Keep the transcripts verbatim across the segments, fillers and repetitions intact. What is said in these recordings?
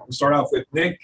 We'll start off with Nick.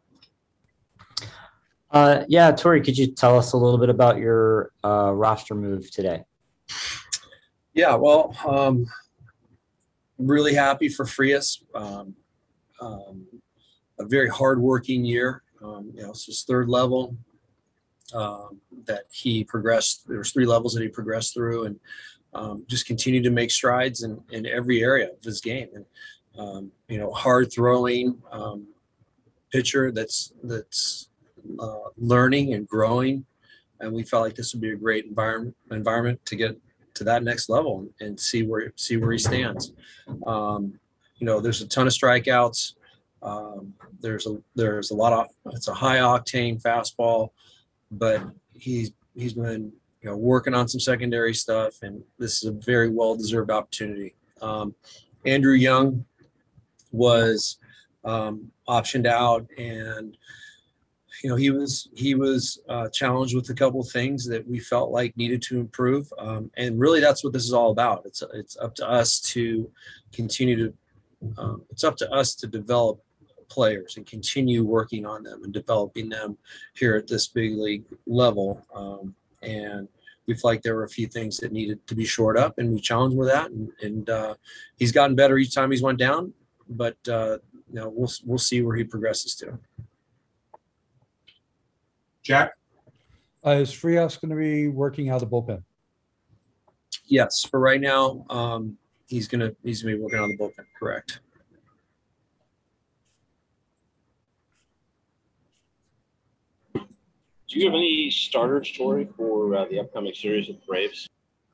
Uh, yeah, Tori, could you tell us a little bit about your uh, roster move today? Yeah, well, um, really happy for Frias. Um, um, a very hardworking year. Um, you know, it's his third level um, that he progressed. There was three levels that he progressed through, and um, just continued to make strides in, in every area of his game. And um, you know, hard throwing um, pitcher that's that's uh, learning and growing. And we felt like this would be a great environment environment to get to that next level and see where see where he stands. Um, you know, there's a ton of strikeouts. Um, there's a there's a lot of it's a high octane fastball, but he's he's been you know working on some secondary stuff, and this is a very well deserved opportunity. Um, Andrew Young was um, optioned out, and you know, he was he was uh, challenged with a couple of things that we felt like needed to improve, um, and really that's what this is all about. It's it's up to us to continue to um, it's up to us to develop players and continue working on them and developing them here at this big league level. Um, and we felt like there were a few things that needed to be shored up, and we challenged with that. And, and uh, he's gotten better each time he's went down, but uh, you know, we'll we'll see where he progresses to. Jack? Uh, is Frias going to be working out of the bullpen? Yes, for right now, um, he's gonna he's gonna be working on the bullpen. Correct. Do you have any starter story for uh, the upcoming series with the Braves?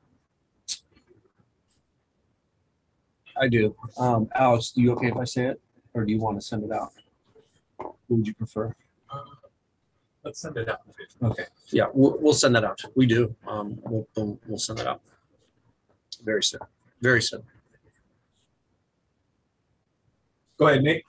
I do. Um, Alex, do you okay if I say it, or do you want to send it out? What would you prefer? Let's send it out. Okay. Yeah, we'll, we'll send that out. We do. Um, we'll, we'll, we'll send that out very soon. Very soon. Go ahead, Nick.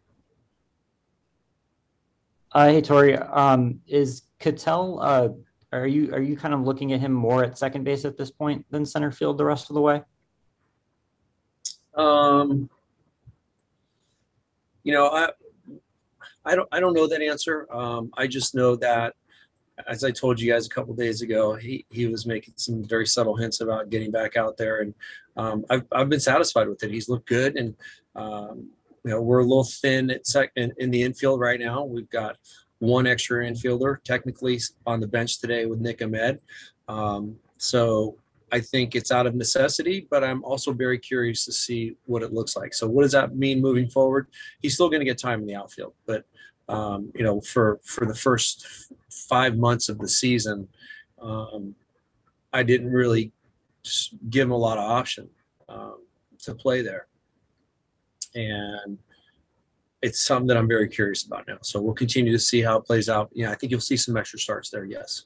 Uh, hey, Tori, um, is Cattell, uh, are you are you kind of looking at him more at second base at this point than center field the rest of the way? Um, you know, I I don't I don't know that answer. Um, I just know that, as I told you guys a couple days ago, he he was making some very subtle hints about getting back out there, and um, I've I've been satisfied with it. He's looked good, and um, you know, we're a little thin at sec in, in the infield right now. We've got one extra infielder technically on the bench today with Nick Ahmed. Um, so I think it's out of necessity, but I'm also very curious to see what it looks like. So what does that mean moving forward? He's still going to get time in the outfield, but um, you know, for, for the first five months of the season, um, I didn't really give him a lot of option um, to play there. And it's something that I'm very curious about now. So we'll continue to see how it plays out. Yeah, I think you'll see some extra starts there. Yes.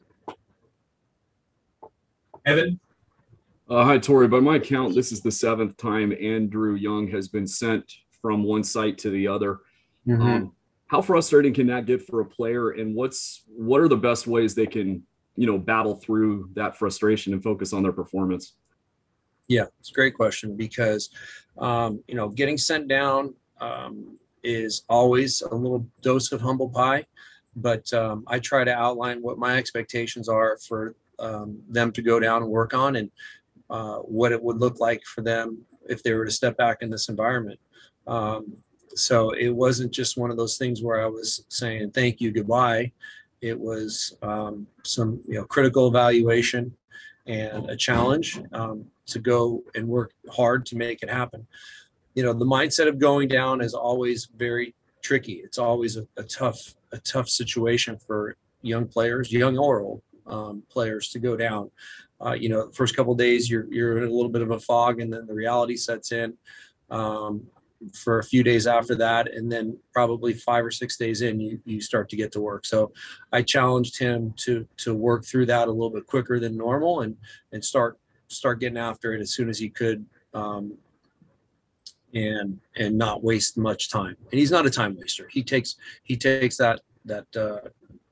Evan? Uh, hi, Tori. By my count, this is the seventh time Andrew Young has been sent from one site to the other. Mm-hmm. Um, how frustrating can that get for a player, and what's what are the best ways they can, you know, battle through that frustration and focus on their performance? Yeah, it's a great question because, um, you know, getting sent down um, is always a little dose of humble pie, but um, I try to outline what my expectations are for um, them to go down and work on, and uh, what it would look like for them if they were to step back in this environment. Um, so it wasn't just one of those things where I was saying, thank you, goodbye. It was um, some, you know, critical evaluation and a challenge um, to go and work hard to make it happen. You know, the mindset of going down is always very tricky. It's always a, a tough, a tough situation for young players, young or old um, players to go down. Uh, you know, the first couple of days you're you're in a little bit of a fog, and then the reality sets in um, for a few days after that, and then probably five or six days in, you you start to get to work. So I challenged him to to work through that a little bit quicker than normal, and and start start getting after it as soon as he could, um, and and not waste much time. And he's not a time waster. He takes he takes that that. Uh,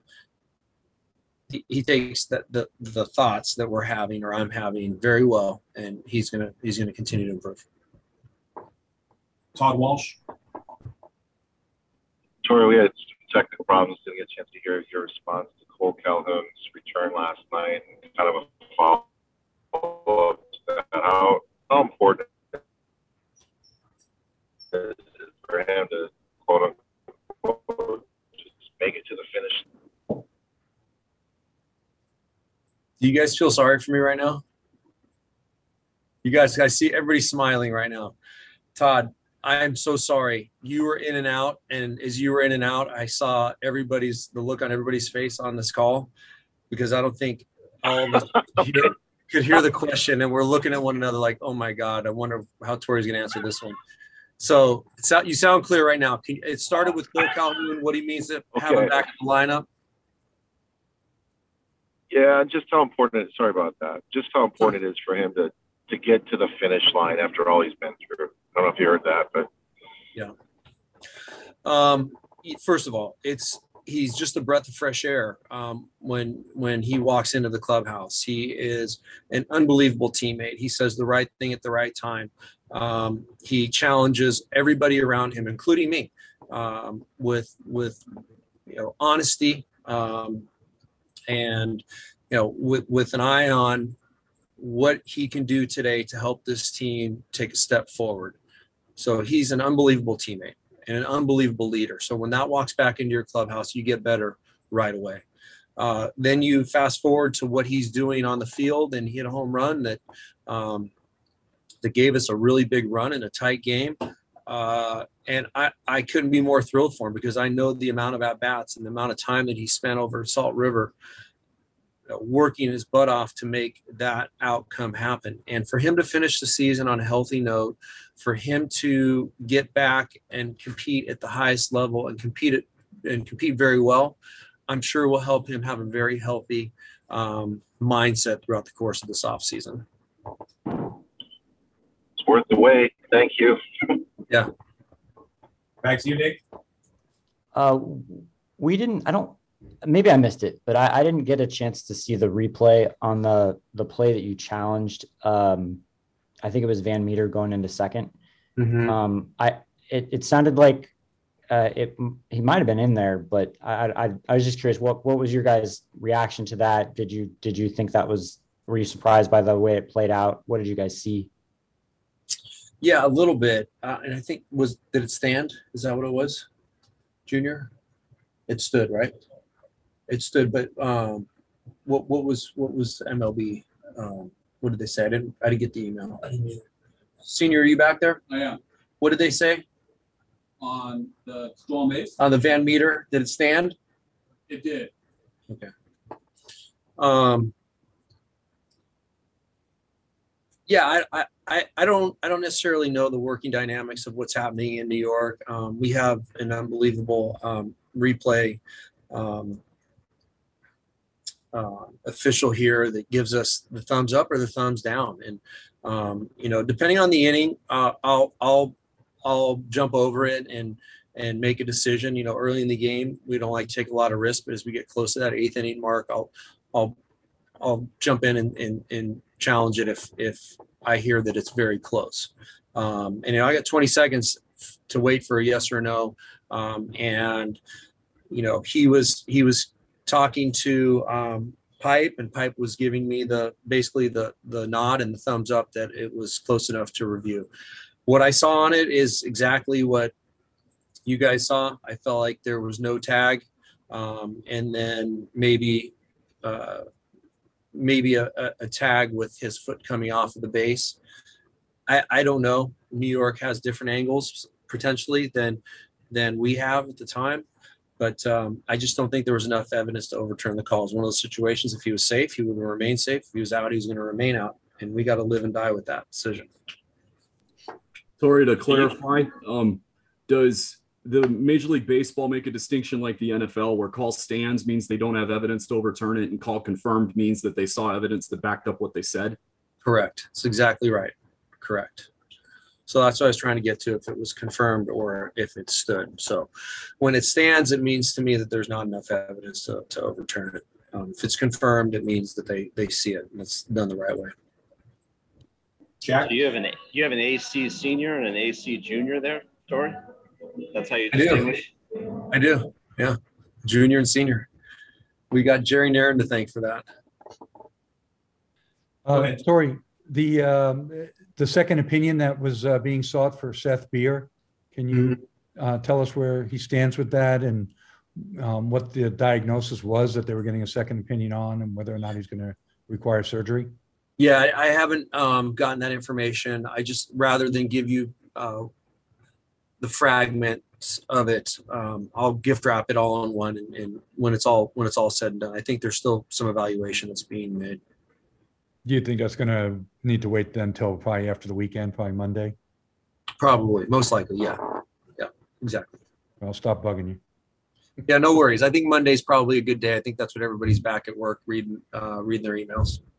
He, he takes that the the thoughts that we're having or I'm having very well, and he's gonna he's gonna continue to improve. Todd Walsh. Tori, we had some technical problems. Didn't get a chance to hear your response to Cole Calhoun's return last night. And kind of a follow-up to that. How, how important is it for him to, quote unquote, just make it to the finish? Do you guys feel sorry for me right now? You guys, I see everybody smiling right now. Todd, I am so sorry. You were in and out, and as you were in and out, I saw everybody's the look on everybody's face on this call, because I don't think all of us could hear, could hear the question, and we're looking at one another like, "Oh my God, I wonder how Tori's going to answer this one." So it's out, you sound clear right now. Can, it started with Cole Calhoun. What he means to have Okay. him back in the lineup. Yeah, just how important it is. Sorry about that. Just how important it is for him to to get to the finish line after all he's been through. I don't know if you heard that, but Um, first of all, it's he's just a breath of fresh air. Um, when when he walks into the clubhouse, he is an unbelievable teammate. He says the right thing at the right time. Um, he challenges everybody around him, including me, um, with with you know honesty um, and you know with with an eye on what he can do today to help this team take a step forward. So he's an unbelievable teammate and an unbelievable leader. So when that walks back into your clubhouse, you get better right away. Uh, then you fast forward to what he's doing on the field, and he hit a home run that um, that gave us a really big run in a tight game. Uh, and I, I couldn't be more thrilled for him, because I know the amount of at-bats and the amount of time that he spent over at Salt River uh, working his butt off to make that outcome happen. And for him to finish the season on a healthy note, for him to get back and compete at the highest level and compete it and compete very well, I'm sure will help him have a very healthy um, mindset throughout the course of this offseason. it's worth the wait. Thank you. Back to you, Nick. Uh, we didn't, I don't, maybe I missed it, but I, I didn't get a chance to see the replay on the, the play that you challenged. Um, I think it was Van Meter going into second. Mm-hmm. Um, I, it, it sounded like uh, it, he might've been in there, but I, I, I was just curious, what, what was your guys' reaction to that? Did you, did you think that was, were you surprised by the way it played out? What did you guys see? Yeah, a little bit. Uh, and I think was, did it stand? Is that what it was? Junior? It stood, right? It stood, but um, what, what was, what was M L B? Um, what did they say? I didn't, I didn't get the email. Senior, are you back there? I am What did they say on the storm base. on the Van Meter? Did it stand? It did. Um, yeah, I, I, I don't, I don't necessarily know the working dynamics of what's happening in New York. Um, we have an unbelievable um, replay um, uh, official here that gives us the thumbs up or the thumbs down, and um, you know, depending on the inning, uh, I'll, I'll, I'll jump over it and and make a decision. You know, early in the game, we don't like to take a lot of risk, but as we get close to that eighth inning mark, I'll, I'll, I'll jump in and, and, and challenge it if if I hear that it's very close. Um, and you know, I got twenty seconds to wait for a yes or no. Um, and you know, he was he was talking to um, Pipe, and Pipe was giving me the basically the the nod and the thumbs up that it was close enough to review. What I saw on it is exactly what you guys saw. I felt like there was no tag, um, and then maybe. Uh, maybe a, a tag with his foot coming off of the base. I, I don't know. New York has different angles potentially than than we have at the time, but um, I just don't think there was enough evidence to overturn the call. It's one of those situations. If he was safe, he would remain safe. If he was out, he was going to remain out, and we got to live and die with that decision. Tori, to clarify, um, does the Major League Baseball make a distinction like the N F L, where call stands means they don't have evidence to overturn it, and call confirmed means that they saw evidence that backed up what they said? Correct. That's exactly right. Correct. So that's what I was trying to get to, if it was confirmed or if it stood. So when it stands, it means to me that there's not enough evidence to, to overturn it. Um, if it's confirmed, it means that they, they see it and it's done the right way. Jack? Do you have an you have an A C senior and an A C junior there, Tori? That's how you I do. distinguish? I do. Yeah. Junior and senior. We got Jerry Nairn to thank for that. Uh, ahead. Tori, the, um, the second opinion that was uh, being sought for Seth Beer, can you uh, tell us where he stands with that and um, what the diagnosis was that they were getting a second opinion on and whether or not he's going to require surgery? Yeah, I, I haven't um, gotten that information. I just, rather than give you uh, the fragments of it, um, I'll gift wrap it all on one. And, and when it's all, when it's all said and done, I think there's still some evaluation that's being made. Do you think that's going to need to wait then until probably after the weekend, probably Monday? Probably, most likely. Yeah. Yeah, exactly. I'll stop bugging you. Yeah, no worries. I think Monday's probably a good day. I think that's when everybody's back at work reading, uh, reading their emails.